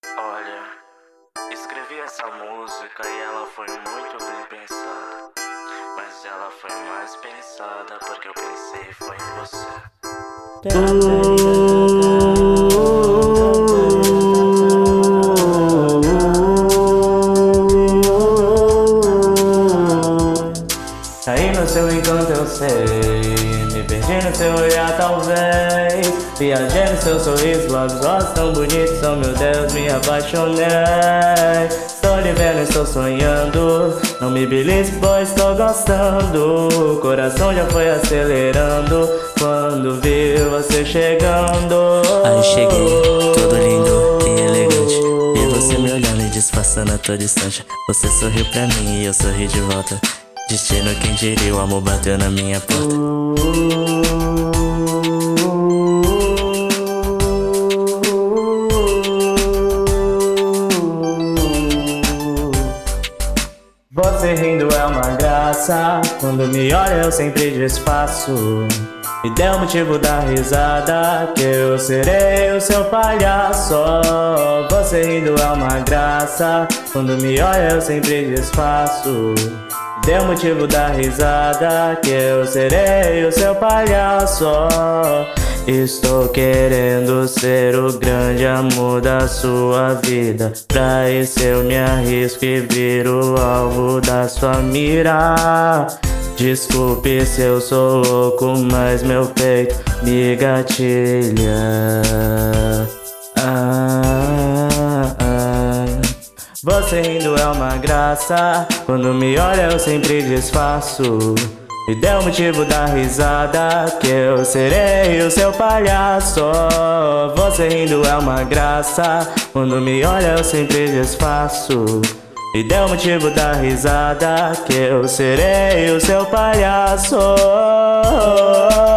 Olha, escrevi essa música e ela foi muito bem pensada. Mas ela foi mais pensada porque eu pensei foi em você. Caí no seu encanto eu sei, me perdi no seu olhar talvez. Viajei no seu sorriso, lábios rosas tão bonitos, oh meu Deus, me apaixonei. Estou lhe vendo, estou sonhando, não me belisque pois estou gostando. O coração já foi acelerando quando vi você chegando. Aí cheguei, todo lindo e elegante, e você me olhando e disfarçando a todo instante. Você sorriu pra mim e eu sorri de volta. Destino, quem diria, o amor bateu na minha porta. Você rindo é uma graça, quando me olha eu sempre disfarço. Me dê o motivo da risada, que eu serei o seu palhaço. Você rindo é uma graça, quando me olha eu sempre disfarço. Me dê o motivo da risada, que eu serei o seu palhaço. Estou querendo ser o grande amor da sua vida. Pra isso eu me arrisco e viro alvo da sua mira. Desculpe se eu sou louco, mas meu peito me gatilha. Você rindo é uma graça, quando me olha eu sempre disfarço. Me dê o motivo da risada, que eu serei o seu palhaço. Você rindo é uma graça, quando me olha eu sempre disfarço. Me dê o motivo da risada, que eu serei o seu palhaço.